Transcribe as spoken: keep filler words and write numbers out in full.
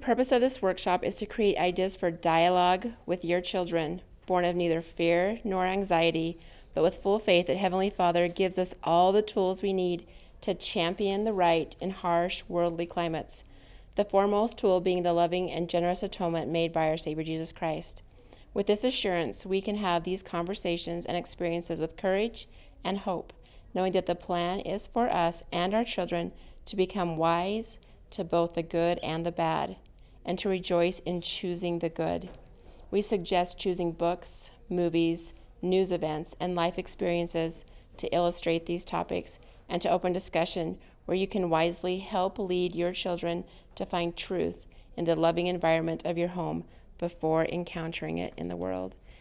purpose of this workshop is to create ideas for dialogue with your children, born of neither fear nor anxiety, but with full faith that Heavenly Father gives us all the tools we need to champion the right in harsh worldly climates, the foremost tool being the loving and generous atonement made by our Savior Jesus Christ. With this assurance, we can have these conversations and experiences with courage and hope, knowing that the plan is for us and our children to become wise to both the good and the bad, and to rejoice in choosing the good. We suggest choosing books, movies, news events, and life experiences to illustrate these topics and to open discussion where you can wisely help lead your children to find truth in the loving environment of your home before encountering it in the world.